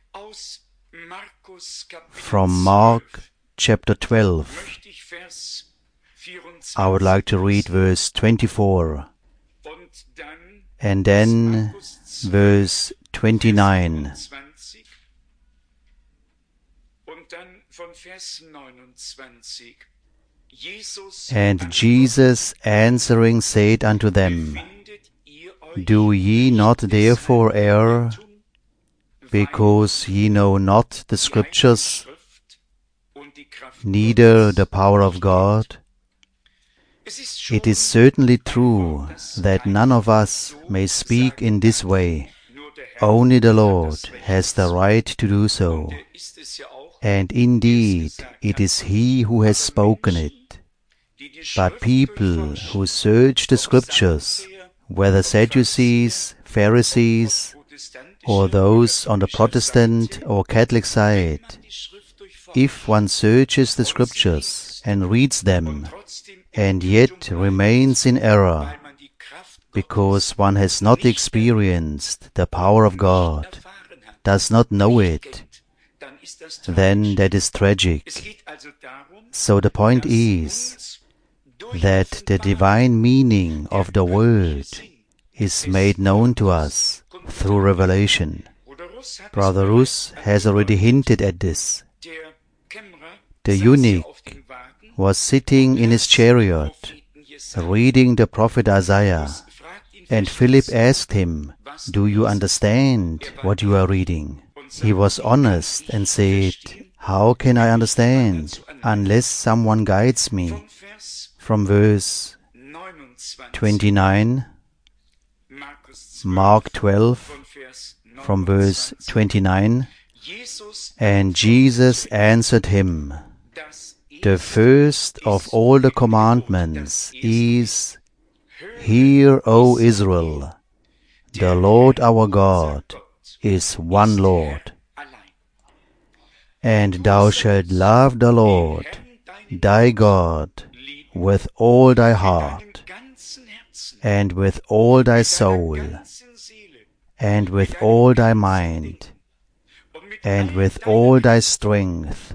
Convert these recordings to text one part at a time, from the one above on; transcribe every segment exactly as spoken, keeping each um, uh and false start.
From Mark chapter twelve, I would like to read verse twenty-four and then verse twenty-nine. And Jesus answering said unto them, Do ye not therefore err, because ye know not the Scriptures, neither the power of God? It is certainly true that none of us may speak in this way. Only the Lord has the right to do so. And indeed, it is He who has spoken it. But people who search the Scriptures, whether Sadducees, Pharisees, or those on the Protestant or Catholic side, if one searches the Scriptures and reads them, and yet remains in error, because one has not experienced the power of God, does not know it, then that is tragic. So the point is that the divine meaning of the Word is made known to us through revelation. Brother Rus has already hinted at this. The eunuch was sitting in his chariot, reading the prophet Isaiah, and Philip asked him, Do you understand what you are reading? He was honest and said, How can I understand unless someone guides me? From verse twenty-nine, Mark twelve, from verse twenty-nine, And Jesus answered him, The first of all the commandments is, Hear, O Israel, the Lord our God is one Lord. And thou shalt love the Lord thy God with all thy heart, and with all thy soul, and with all thy mind, and with all thy strength.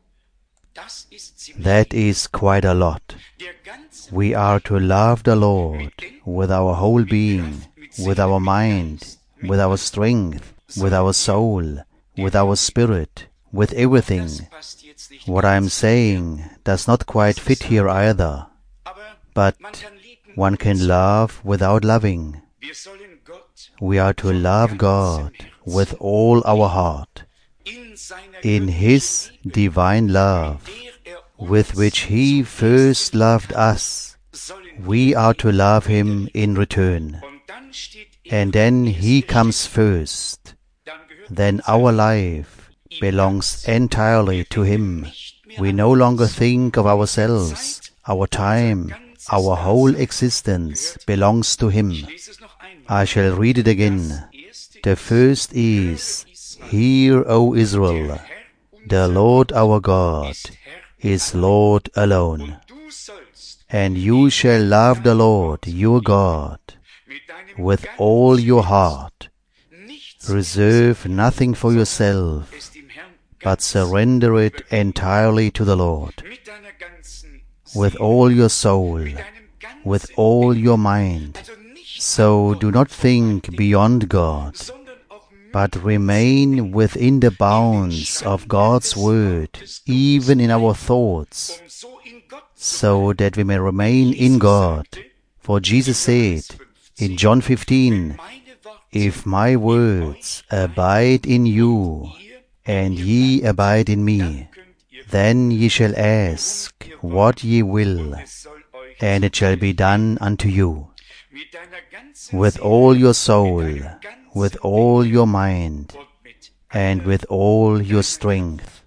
That is quite a lot. We are to love the Lord with our whole being, with our mind, with our strength, with our soul, with our spirit, with everything. What I am saying does not quite fit here either, but one can love without loving. We are to love God with all our heart, in His divine love, with which He first loved us. We are to love Him in return. And then He comes first. Then our life belongs entirely to Him. We no longer think of ourselves. Our time, our whole existence belongs to Him. I shall read it again. The first is, Hear, O Israel, the Lord our God is Lord alone. And you shall love the Lord your God with all your heart. Reserve nothing for yourself, but surrender it entirely to the Lord. With all your soul, with all your mind. So do not think beyond God, but remain within the bounds of God's Word, even in our thoughts, so that we may remain in God. For Jesus said in John fifteen, If my words abide in you, and ye abide in me, then ye shall ask what ye will, and it shall be done unto you. With all your soul, with all your mind, and with all your strength.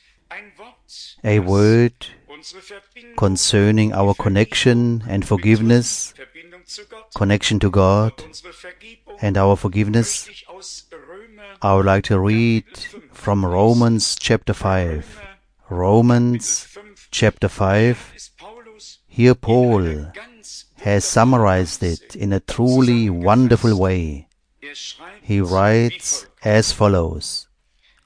A word concerning our connection and forgiveness, connection to God and our forgiveness. I would like to read from Romans chapter five. Romans chapter five. Here Paul has summarized it in a truly wonderful way. He writes as follows,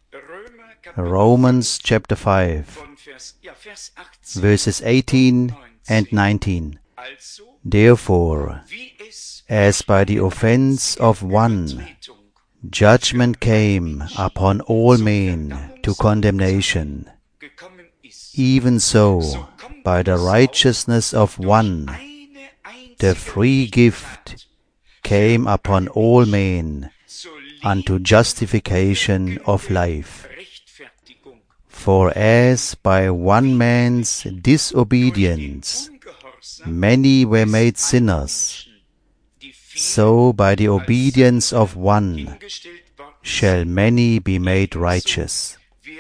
Romans chapter five, verses eighteen and nineteen. Therefore, as by the offense of one, judgment came upon all men to condemnation, even so, by the righteousness of one, the free gift came upon all men unto justification of life. For as by one man's disobedience many were made sinners, so by the obedience of one shall many be made righteous.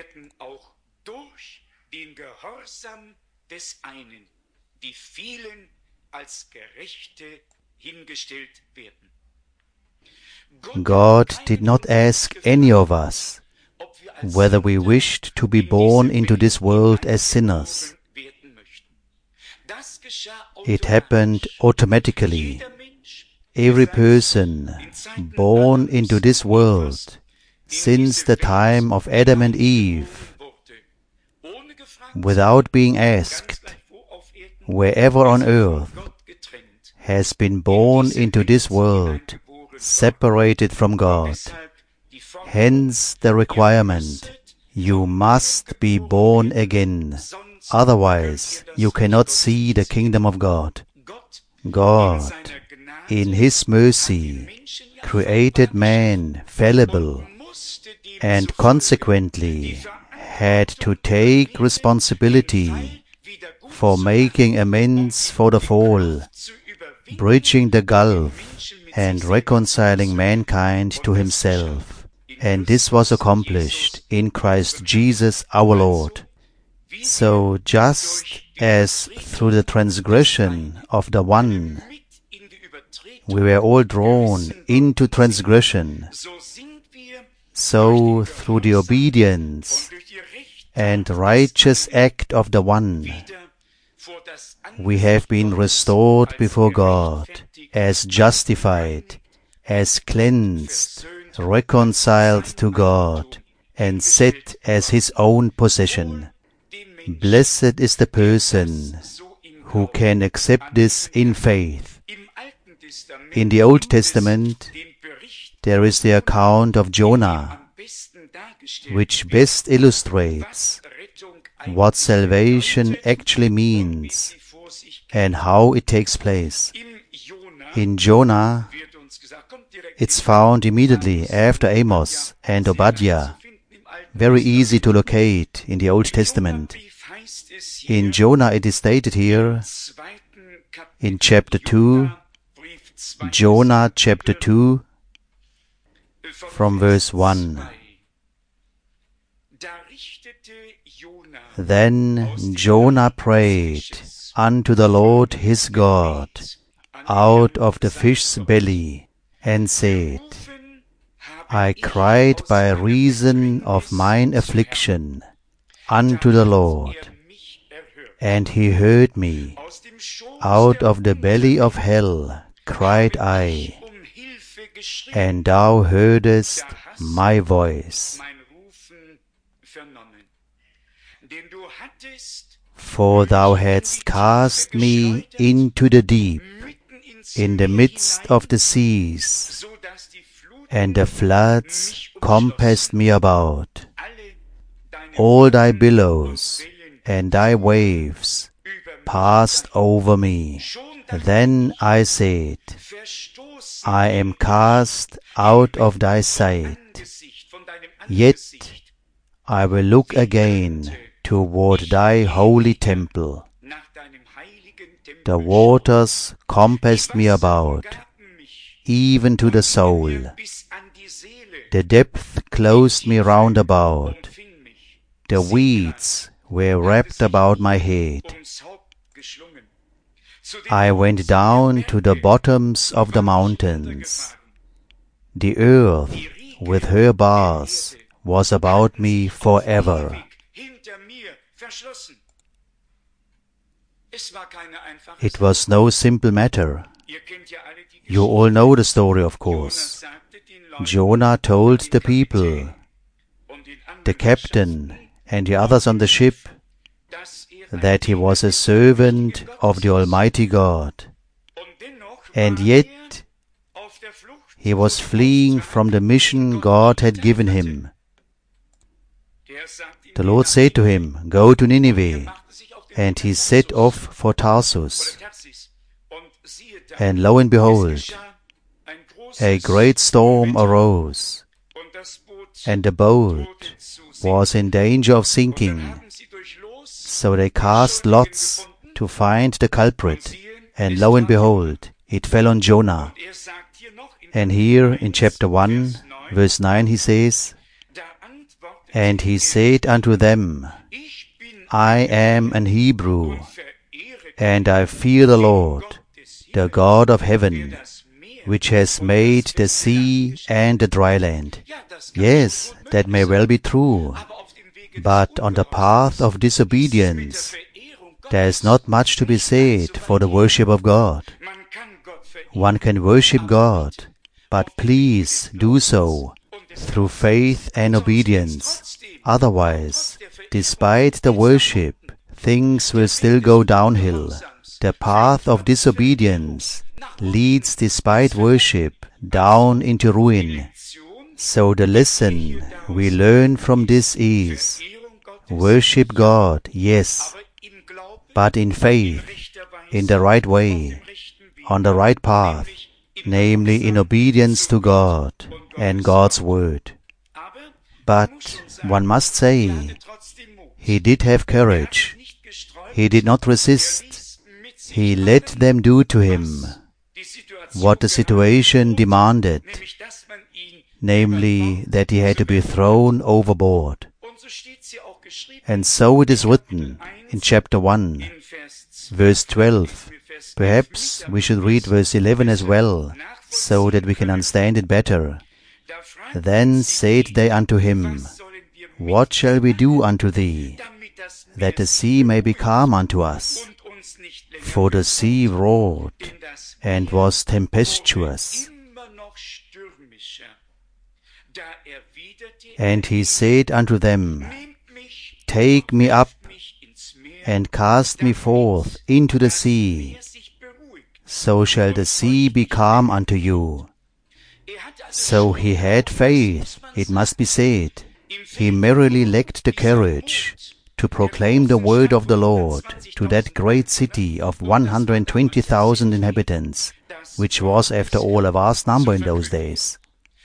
God did not ask any of us whether we wished to be born into this world as sinners. It happened automatically. Every person born into this world since the time of Adam and Eve, without being asked, wherever on earth, has been born into this world, separated from God. Hence the requirement, you must be born again, otherwise you cannot see the kingdom of God. God, in His mercy, created man fallible, and consequently had to take responsibility for making amends for the fall, bridging the gulf, and reconciling mankind to Himself. And this was accomplished in Christ Jesus our Lord. So just as through the transgression of the one we were all drawn into transgression, so through the obedience and righteous act of the one we have been restored before God, as justified, as cleansed, reconciled to God, and set as His own possession. Blessed is the person who can accept this in faith. In the Old Testament, there is the account of Jonah, which best illustrates what salvation actually means and how it takes place. In Jonah, it's found immediately after Amos and Obadiah, very easy to locate in the Old Testament. In Jonah it is stated here, in chapter two, Jonah chapter two, from verse one. Then Jonah prayed unto the Lord his God out of the fish's belly, and said, I cried by reason of mine affliction unto the Lord, and He heard me. Out of the belly of hell cried I, and Thou heardest my voice. For Thou hadst cast me into the deep, in the midst of the seas, and the floods compassed me about. All Thy billows and Thy waves passed over me. Then I said, I am cast out of Thy sight. Yet I will look again toward Thy holy temple. The waters compassed me about, even to the soul. The depth closed me round about. The weeds were wrapped about my head. I went down to the bottoms of the mountains. The earth with her bars was about me forever. It was no simple matter. You all know the story, of course. Jonah told the people, the captain and the others on the ship, that he was a servant of the Almighty God. And yet he was fleeing from the mission God had given him. The Lord said to him, "Go to Nineveh." And he set off for Tarsus. And lo and behold, a great storm arose, and the boat was in danger of sinking. So they cast lots to find the culprit, and lo and behold, it fell on Jonah. And here in chapter one, verse nine, he says, "And he said unto them, I am an Hebrew, and I fear the Lord, the God of heaven, which has made the sea and the dry land." Yes, that may well be true, but on the path of disobedience, there is not much to be said for the worship of God. One can worship God, but please do so through faith and obedience. Otherwise, despite the worship, things will still go downhill. The path of disobedience leads, despite worship, down into ruin. So the lesson we learn from this is, worship God, yes, but in faith, in the right way, on the right path, namely in obedience to God and God's Word. But one must say, he did have courage. He did not resist. He let them do to him what the situation demanded, namely that he had to be thrown overboard. And so it is written in chapter one, verse twelve. Perhaps we should read verse eleven as well, so that we can understand it better. Then said they unto him, What shall we do unto thee, that the sea may be calm unto us? For the sea roared, and was tempestuous. And he said unto them, Take me up, and cast me forth into the sea, so shall the sea be calm unto you. So he had faith, it must be said. He merely lacked the courage to proclaim the word of the Lord to that great city of one hundred twenty thousand inhabitants, which was after all a vast number in those days.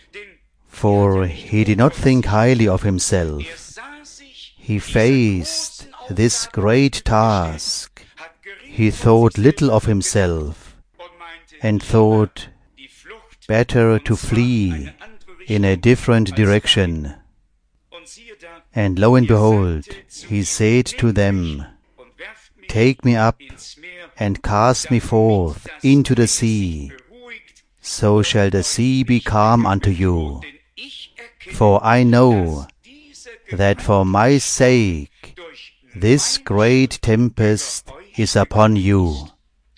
For he did not think highly of himself. He faced this great task. He thought little of himself, and thought better to flee in a different direction. And lo and behold, he said to them, Take me up, and cast me forth into the sea, so shall the sea be calm unto you. For I know that for my sake this great tempest is upon you.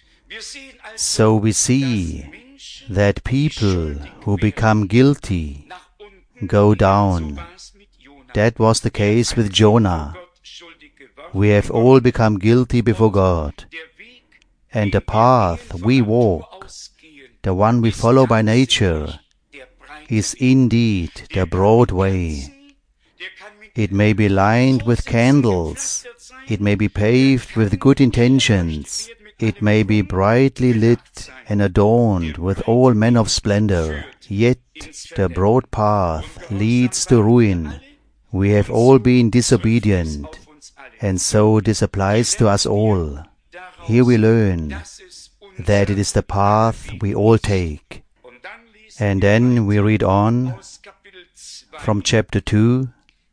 So we see that people who become guilty go down. That was the case with Jonah. We have all become guilty before God. And the path we walk, the one we follow by nature, is indeed the broad way. It may be lined with candles. It may be paved with good intentions. It may be brightly lit and adorned with all manner of splendor. Yet the broad path leads to ruin. We have all been disobedient, and so this applies to us all. Here we learn that it is the path we all take. And then we read on from chapter two,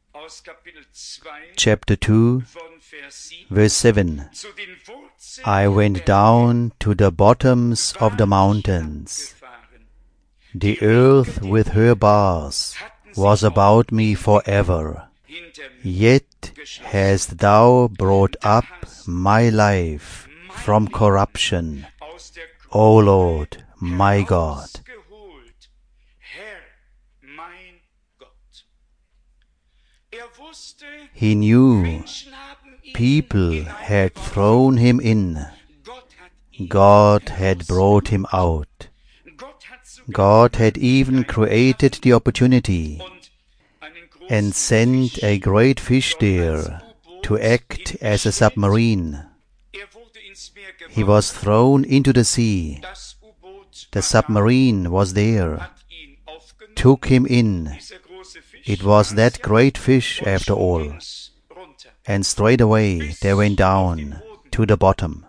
chapter two, verse seven. I went down to the bottoms of the mountains. The earth with her bars was about me forever. Yet hast thou brought up my life from corruption, O Lord, my God. He knew people had thrown him in. God had brought him out. God had even created the opportunity and sent a great fish there to act as a submarine. He was thrown into the sea. The submarine was there, took him in. It was that great fish after all. And straight away they went down to the bottom.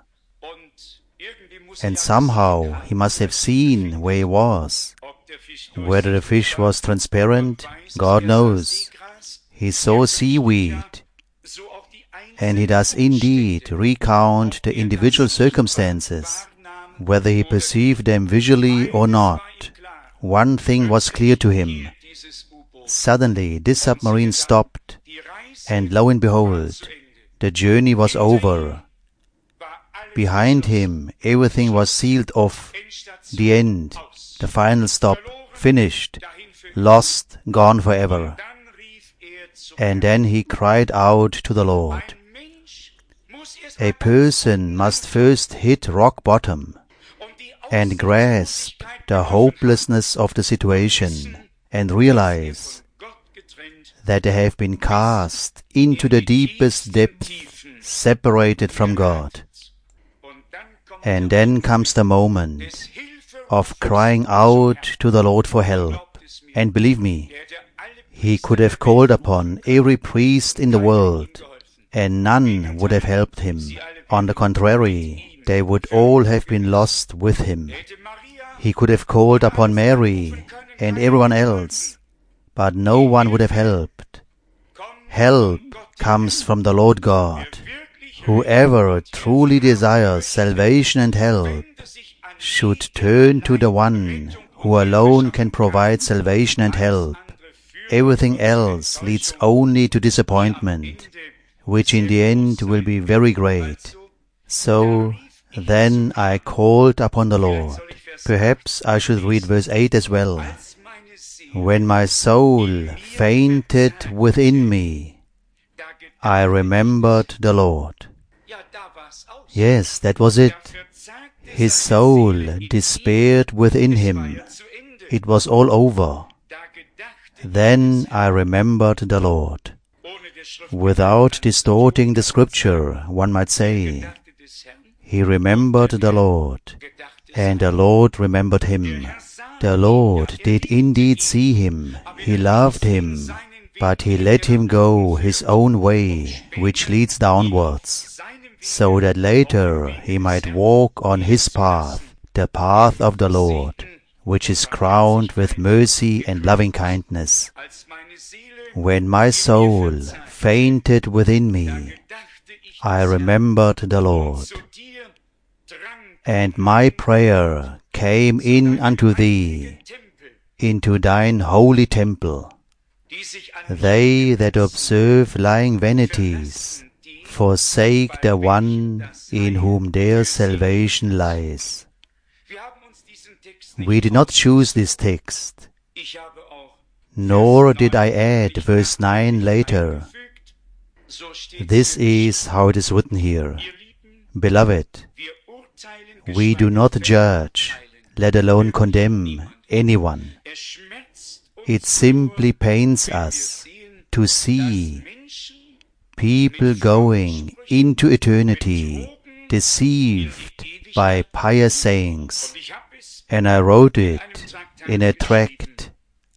And somehow he must have seen where he was. Whether the fish was transparent, God knows. He saw seaweed. And he does indeed recount the individual circumstances, whether he perceived them visually or not. One thing was clear to him. Suddenly this submarine stopped, and lo and behold, the journey was over. Behind him, everything was sealed off. The end, the final stop, finished, lost, gone forever. And then he cried out to the Lord. A person must first hit rock bottom and grasp the hopelessness of the situation and realize that they have been cast into the deepest depth, separated from God. And then comes the moment of crying out to the Lord for help. And believe me, he could have called upon every priest in the world, and none would have helped him. On the contrary, they would all have been lost with him. He could have called upon Mary and everyone else, but no one would have helped. Help comes from the Lord God. Whoever truly desires salvation and help should turn to the one who alone can provide salvation and help. Everything else leads only to disappointment, which in the end will be very great. So then I called upon the Lord. Perhaps I should read verse eight as well. When my soul fainted within me, I remembered the Lord. Yes, that was it. His soul despaired within him. It was all over. Then I remembered the Lord. Without distorting the scripture, one might say, he remembered the Lord, and the Lord remembered him. The Lord did indeed see him. He loved him, but he let him go his own way, which leads downwards, so that later he might walk on his path, the path of the Lord, which is crowned with mercy and loving kindness. When my soul fainted within me, I remembered the Lord, and my prayer came in unto thee, into thine holy temple. They that observe lying vanities forsake the one in whom their salvation lies. We did not choose this text, nor did I add verse nine later. This is how it is written here. Beloved, we do not judge, let alone condemn anyone. It simply pains us to see people going into eternity deceived by pious sayings. And I wrote it in a tract.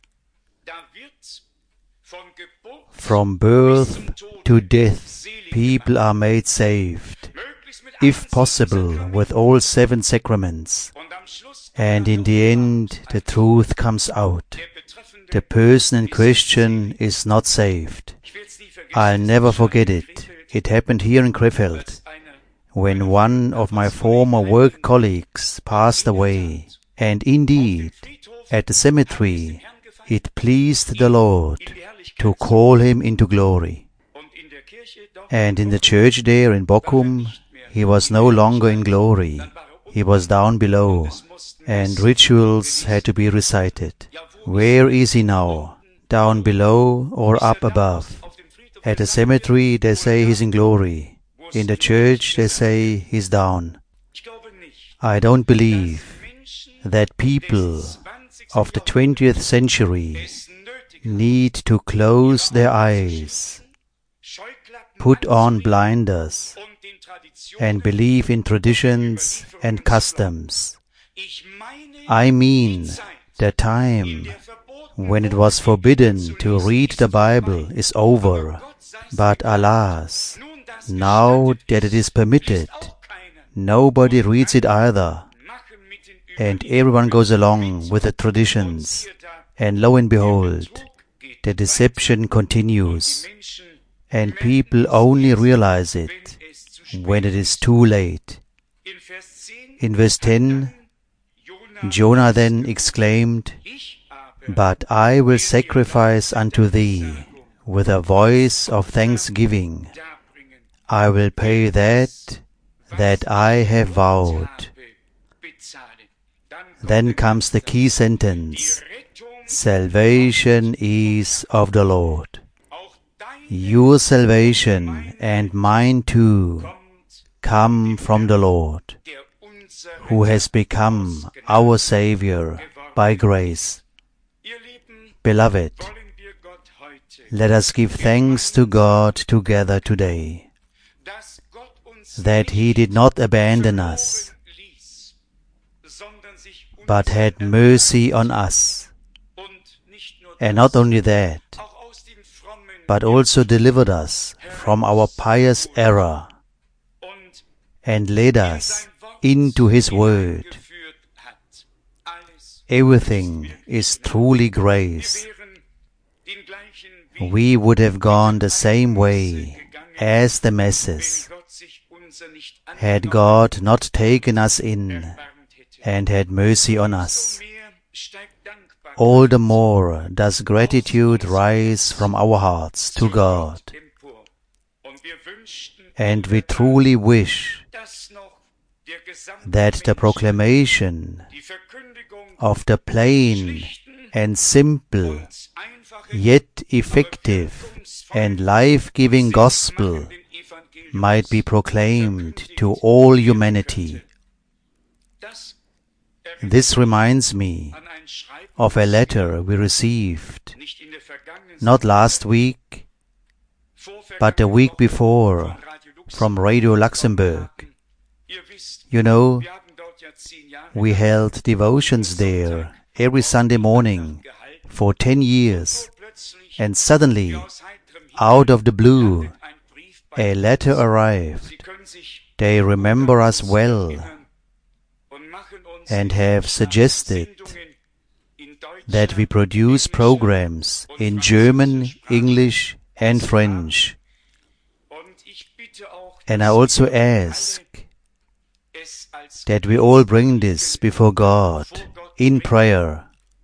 From birth to death, people are made saved, if possible, with all seven sacraments. And in the end, the truth comes out. The person in question is not saved. I'll never forget it. It happened here in Krefeld, when one of my former work colleagues passed away. And indeed, at the cemetery, it pleased the Lord to call him into glory. And in the church there in Bochum, he was no longer in glory. He was down below, and rituals had to be recited. Where is he now? Down below or up above? At the cemetery they say he's in glory. In the church they say he's down. I don't believe that people of the twentieth century need to close their eyes, put on blinders, and believe in traditions and customs. I mean, the time when it was forbidden to read the Bible is over, but alas, now that it is permitted, nobody reads it either, and everyone goes along with the traditions, and lo and behold, the deception continues, and people only realize it when it is too late. In verse ten, Jonah then exclaimed, "But I will sacrifice unto thee with a voice of thanksgiving. I will pay that that I have vowed." Then comes the key sentence, "Salvation is of the Lord." Your salvation and mine too come from the Lord, who has become our Savior by grace. Beloved, let us give thanks to God together today, that He did not abandon us, but had mercy on us, and not only that, but also delivered us from our pious error, and led us into His Word. Everything is truly grace. We would have gone the same way as the masses, had God not taken us in and had mercy on us. All the more does gratitude rise from our hearts to God, and we truly wish that the proclamation of the plain and simple, yet effective and life-giving gospel might be proclaimed to all humanity. This reminds me of a letter we received, not last week, but the week before, from Radio Luxembourg. You know, we held devotions there every Sunday morning for ten years, and suddenly, out of the blue, a letter arrived. They remember us well and have suggested that we produce programs in German, English, and French. And I also ask that we all bring this before God in prayer.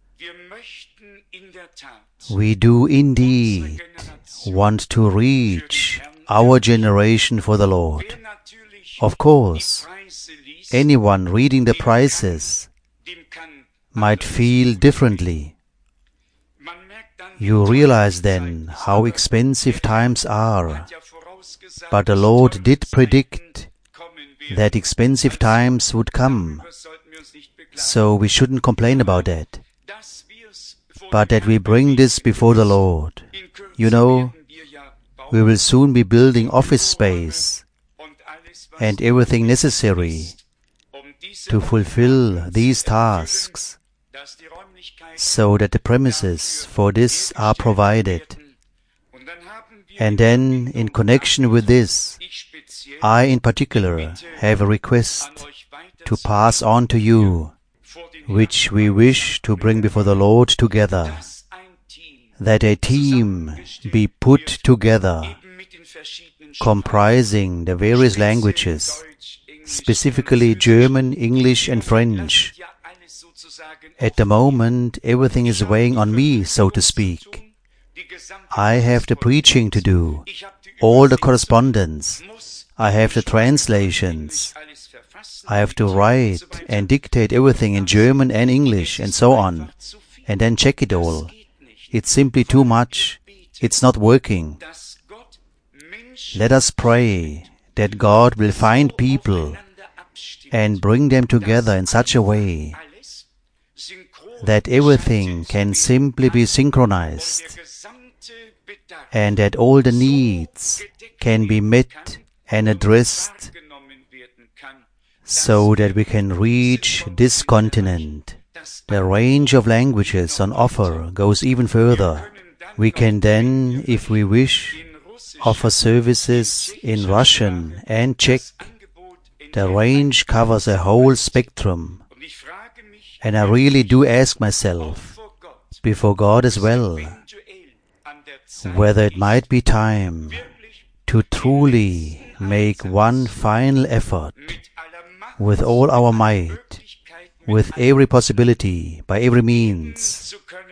We do indeed want to reach our generation for the Lord. Of course, anyone reading the prices might feel differently. You realize then how expensive times are, but the Lord did predict that expensive times would come, so we shouldn't complain about that, but that we bring this before the Lord. You know, we will soon be building office space and everything necessary to fulfill these tasks, so that the premises for this are provided. And then, in connection with this, I in particular have a request to pass on to you, which we wish to bring before the Lord together, that a team be put together, comprising the various languages, specifically German, English, and French. At the moment, everything is weighing on me, so to speak. I have the preaching to do, all the correspondence. I have the translations. I have to write and dictate everything in German and English and so on, and then check it all. It's simply too much. It's not working. Let us pray that God will find people and bring them together in such a way that everything can simply be synchronized and that all the needs can be met and addressed so that we can reach this continent. The range of languages on offer goes even further. We can then, if we wish, offer services in Russian and Czech. The range covers a whole spectrum. And I really do ask myself, before God as well, whether it might be time to truly make one final effort with all our might, with every possibility, by every means,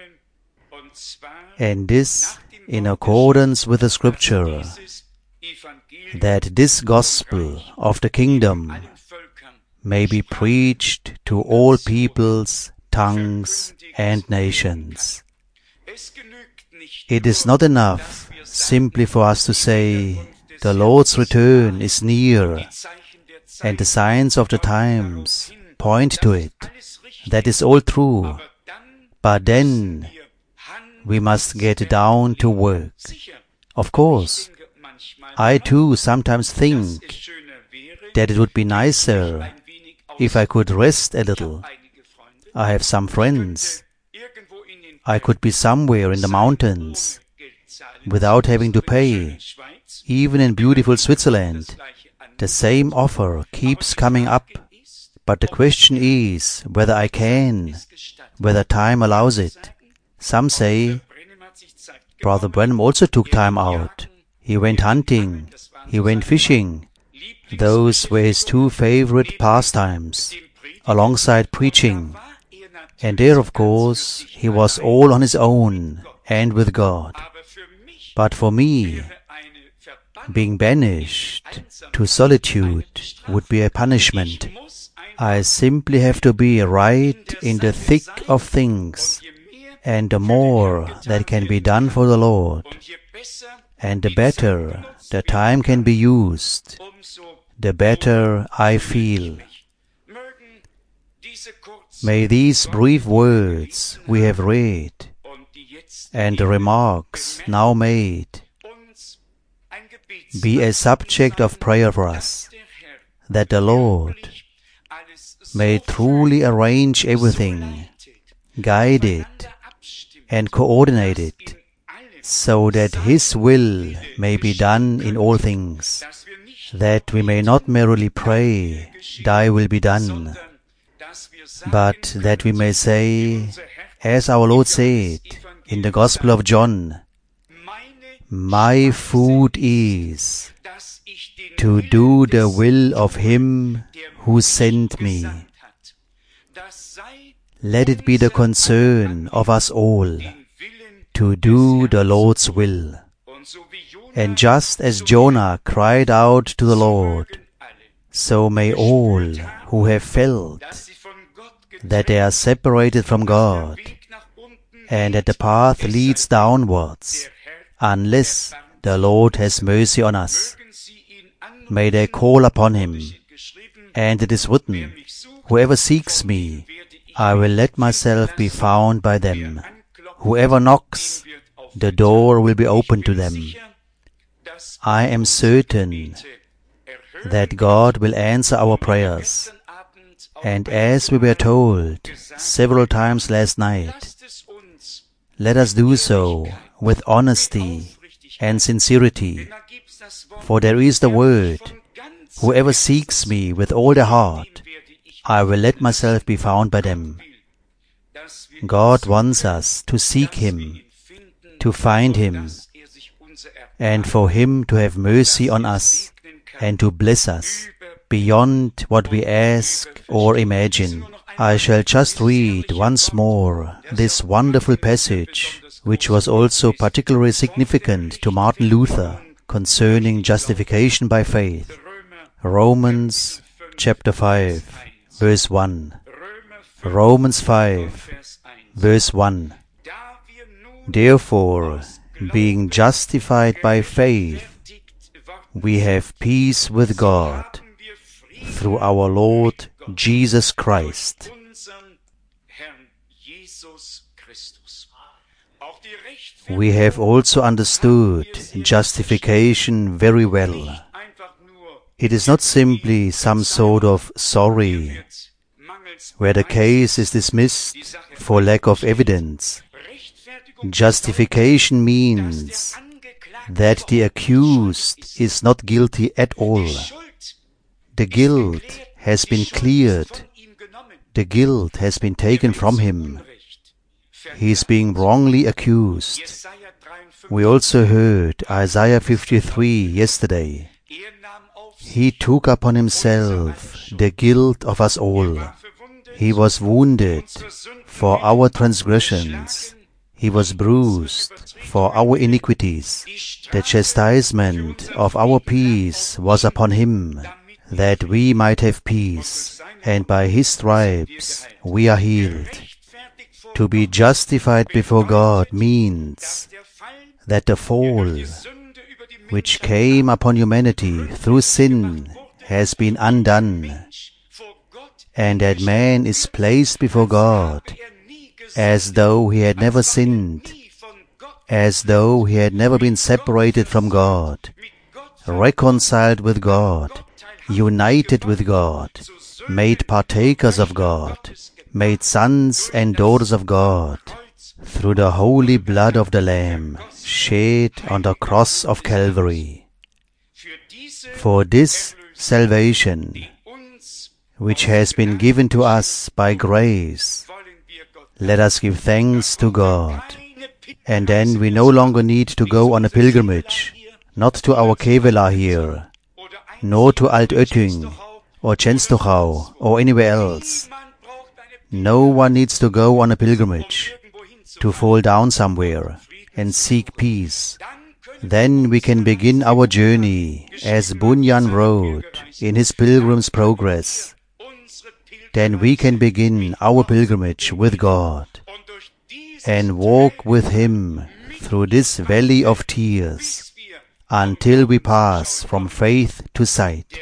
and this in accordance with the Scripture, that this gospel of the kingdom may be preached to all peoples, tongues, and nations. It is not enough simply for us to say, the Lord's return is near, and the signs of the times point to it. That is all true. But then we must get down to work. Of course, I too sometimes think that it would be nicer if I could rest a little. I have some friends. I could be somewhere in the mountains without having to pay. Even in beautiful Switzerland, the same offer keeps coming up. But the question is whether I can, whether time allows it. Some say, Brother Branham also took time out. He went hunting, he went fishing. Those were his two favorite pastimes, alongside preaching. And there, of course, he was all on his own and with God. But for me, being banished to solitude would be a punishment. I simply have to be right in the thick of things, and the more that can be done for the Lord, and the better the time can be used, the better I feel. May these brief words we have read and the remarks now made be a subject of prayer for us, that the Lord may truly arrange everything, guide it, and coordinate it, so that His will may be done in all things, that we may not merely pray, Thy will be done, but that we may say, as our Lord said in the Gospel of John, my food is to do the will of Him who sent me. Let it be the concern of us all to do the Lord's will. And just as Jonah cried out to the Lord, so may all who have felt that they are separated from God and that the path leads downwards, unless the Lord has mercy on us, may they call upon Him. And it is written, whoever seeks me, I will let myself be found by them. Whoever knocks, the door will be opened to them. I am certain that God will answer our prayers. And as we were told several times last night, let us do so with honesty and sincerity. For there is the word, whoever seeks me with all their heart, I will let myself be found by them. God wants us to seek Him, to find Him, and for Him to have mercy on us and to bless us beyond what we ask or imagine. I shall just read once more this wonderful passage, which was also particularly significant to Martin Luther concerning justification by faith. Romans chapter five, verse one. Romans five, verse one. Therefore, being justified by faith, we have peace with God through our Lord Jesus Christ. We have also understood justification very well. It is not simply some sort of sorry, where the case is dismissed for lack of evidence. Justification means that the accused is not guilty at all. The guilt has been cleared. The guilt has been taken from him. He is being wrongly accused. We also heard Isaiah fifty-three yesterday. He took upon himself the guilt of us all. He was wounded for our transgressions. He was bruised for our iniquities. The chastisement of our peace was upon him, that we might have peace, and by his stripes we are healed. To be justified before God means that the fall which came upon humanity through sin has been undone, and that man is placed before God as though he had never sinned, as though he had never been separated from God, reconciled with God, united with God, made partakers of God, made sons and daughters of God, through the holy blood of the Lamb shed on the cross of Calvary. For this salvation, which has been given to us by grace, let us give thanks to God. And then we no longer need to go on a pilgrimage, not to our Kevela here, nor to Altötting, or Częstochow, or anywhere else. No one needs to go on a pilgrimage, to fall down somewhere and seek peace. Then we can begin our journey, as Bunyan wrote in his Pilgrim's Progress. Then we can begin our pilgrimage with God and walk with Him through this valley of tears until we pass from faith to sight.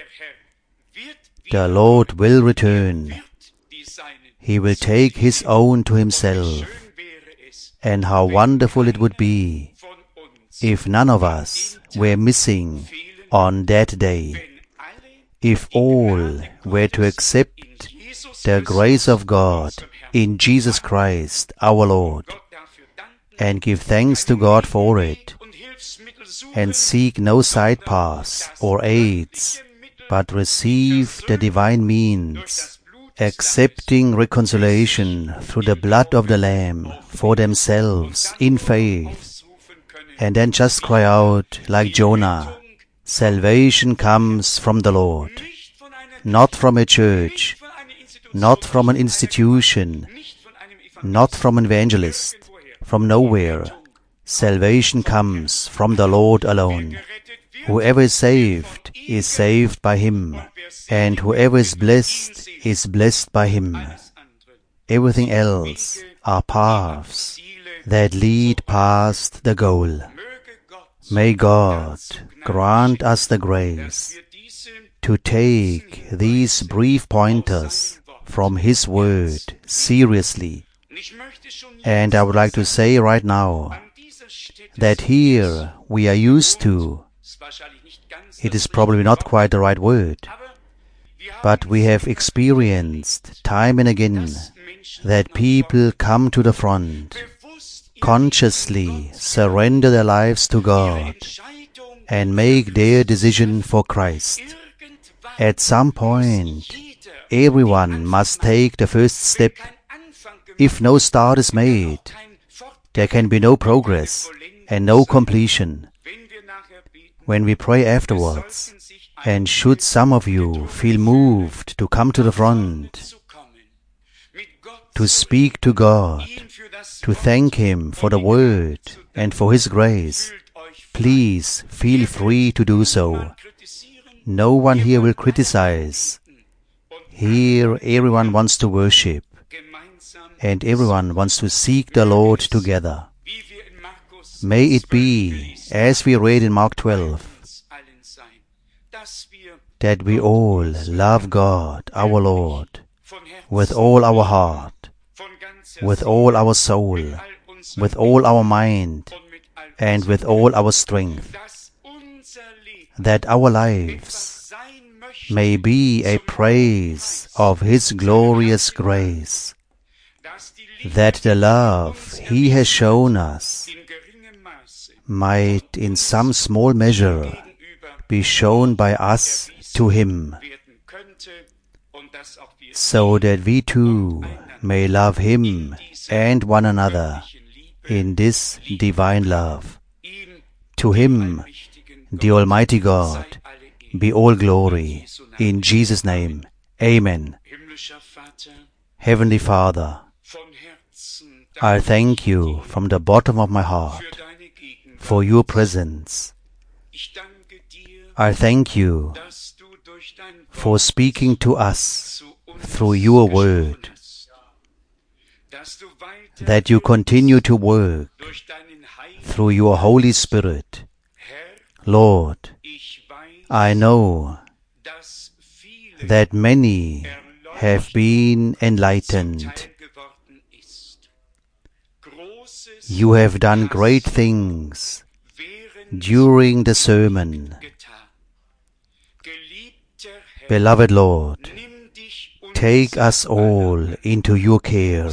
The Lord will return. He will take His own to Himself. And how wonderful it would be if none of us were missing on that day, if all were to accept the grace of God in Jesus Christ our Lord, and give thanks to God for it, and seek no side paths or aids, but receive the divine means, accepting reconciliation through the blood of the Lamb for themselves in faith, and then just cry out like Jonah, salvation comes from the Lord, not from a church, not from an institution, not from an evangelist, from nowhere. Salvation comes from the Lord alone. Whoever is saved is saved by Him, and whoever is blessed is blessed by Him. Everything else are paths that lead past the goal. May God grant us the grace to take these brief pointers from His Word seriously. And I would like to say right now that here we are used to, it is probably not quite the right word, but we have experienced time and again that people come to the front, consciously surrender their lives to God, and make their decision for Christ. At some point, everyone must take the first step. If no start is made, there can be no progress and no completion. When we pray afterwards, and should some of you feel moved to come to the front, to speak to God, to thank Him for the Word and for His grace, please feel free to do so. No one here will criticize. Here everyone wants to worship, and everyone wants to seek the Lord together. May it be, as we read in Mark twelve, that we all love God, our Lord, with all our heart, with all our soul, with all our mind, and with all our strength, that our lives may be a praise of His glorious grace, that the love He has shown us might in some small measure be shown by us to Him, so that we too may love Him and one another in this divine love. To Him, the Almighty God, be all glory. In Jesus' name, Amen. Heavenly Father, I thank You from the bottom of my heart for Your presence. I thank You for speaking to us through Your word, that You continue to work through Your Holy Spirit. Lord, I know that many have been enlightened. You have done great things during the sermon. Beloved Lord, take us all into Your care.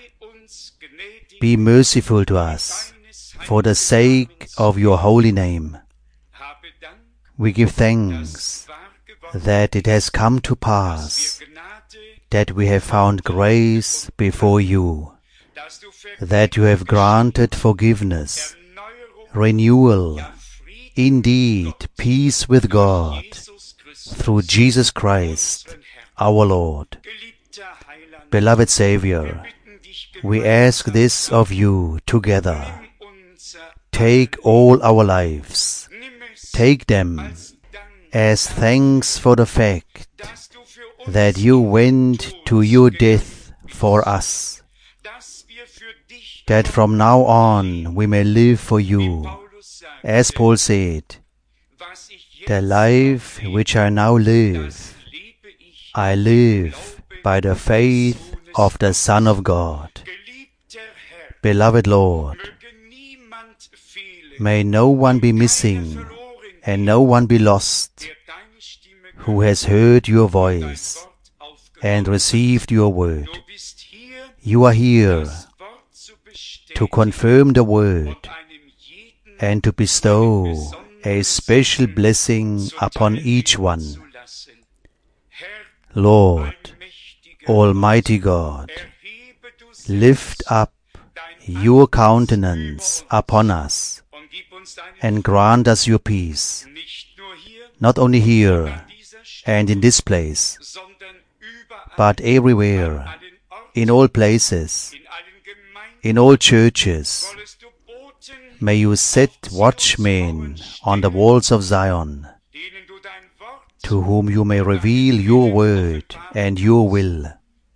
Be merciful to us for the sake of Your holy name. We give thanks that it has come to pass, that we have found grace before You, that You have granted forgiveness, renewal, indeed peace with God, through Jesus Christ, our Lord. Beloved Savior, we ask this of You together. Take all our lives, take them as thanks for the fact that You went to Your death for us, that from now on we may live for You. As Paul said, the life which I now live, I live by the faith of the Son of God. Beloved Lord, may no one be missing and no one be lost who has heard Your voice and received Your word. You are here to confirm the word and to bestow a special blessing upon each one. Lord, Almighty God, lift up Your countenance upon us and grant us Your peace, not only here and in this place, but everywhere, in all places, in all churches. May You set watchmen on the walls of Zion, to whom You may reveal Your word and Your will.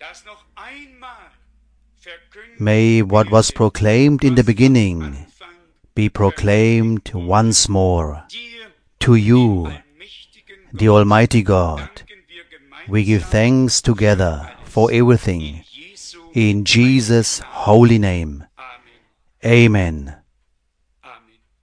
May what was proclaimed in the beginning be proclaimed once more. To You, the Almighty God, we give thanks together for everything, in Jesus' holy name. Amen.